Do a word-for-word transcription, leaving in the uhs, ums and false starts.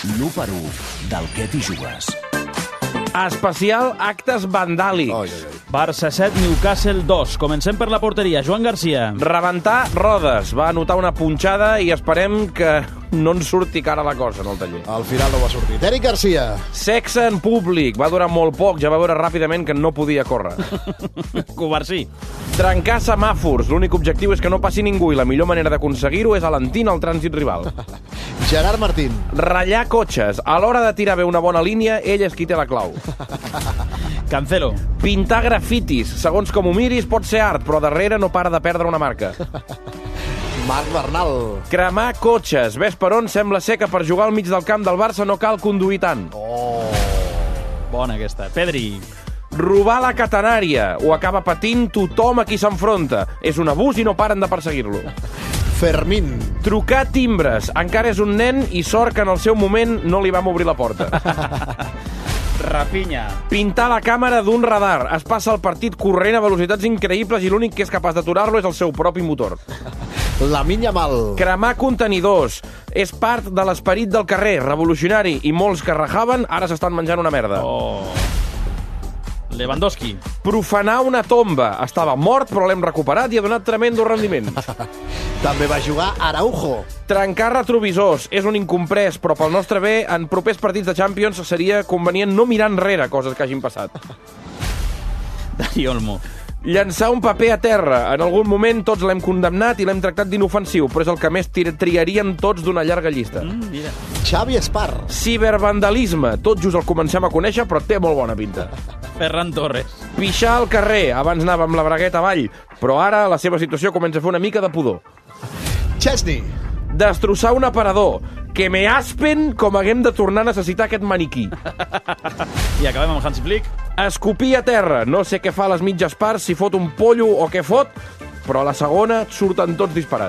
l'u per u del què t'hi jugues. Especial actes vandàlics. Oi, oi, oi. Barça set, Newcastle dos. Comencem per la porteria. Joan Garcia. Rebentar rodes. Va anotar una punxada i esperem que no ens surti cara la cosa en el taller. Al final no va sortir. Eric Garcia. Sexe en públic. Va durar molt poc. Ja va veure ràpidament que no podia córrer. Covarsí. Trencar semàfors. L'únic objectiu és que no passi ningú i la millor manera d'aconseguir-ho és alentint el trànsit rival. Gerard Martín. Ratllar cotxes. A l'hora de tirar bé una bona línia, ell és qui té la clau. Cancelo. Pintar grafitis. Segons com ho miris, pot ser art, però darrere no para de perdre una marca. Marc Bernal. Cremar cotxes. Ves per on sembla ser que per jugar al mig del camp del Barça no cal conduir tant. Oh. Bona aquesta. Pedri. Robar la catenària. Ho acaba patint tothom a qui s'enfronta. És un abús i no paren de perseguir-lo. Fermín. Trucar timbres. Encara és un nen i sort que en el seu moment no li vam obrir la porta. Rafinha. Pintar la càmera d'un radar. Es passa el partit corrent a velocitats increïbles i l'únic que és capaç d'aturar-lo és el seu propi motor. Lamine Yamal. Cremar contenidors. És part de l'esperit del carrer, revolucionari, i molts que rajaven ara s'estan menjant una merda. Oh. Lewandowski. Profanar una tomba. Estava mort, però l'hem recuperat i ha donat tremendo rendiment. També va jugar Araujo. Trencar retrovisors. És un incomprès, però pel nostre bé, en propers partits de Champions seria convenient no mirar enrere coses que hagin passat. Dani Olmo. Llançar un paper a terra. En algun moment tots l'hem condemnat i l'hem tractat d'inofensiu, però és el que més triarien tots d'una llarga llista. Mm, mira. Xavi Espar. Cibervandalisme. Tot just el comencem a conèixer, però té molt bona pinta. Ferran Torres. Pixar al carrer. Abans anava amb la bragueta avall, però ara la seva situació comença a fer una mica de pudor. Chesney. Destrossar un aparador. Que me aspen com haguem de tornar a necessitar aquest maniquí. I acabem amb Hansi Flick. Escopir a terra. No sé què fa a les mitges parts, si fot un pollo o què fot, però a la segona surten tots disparats.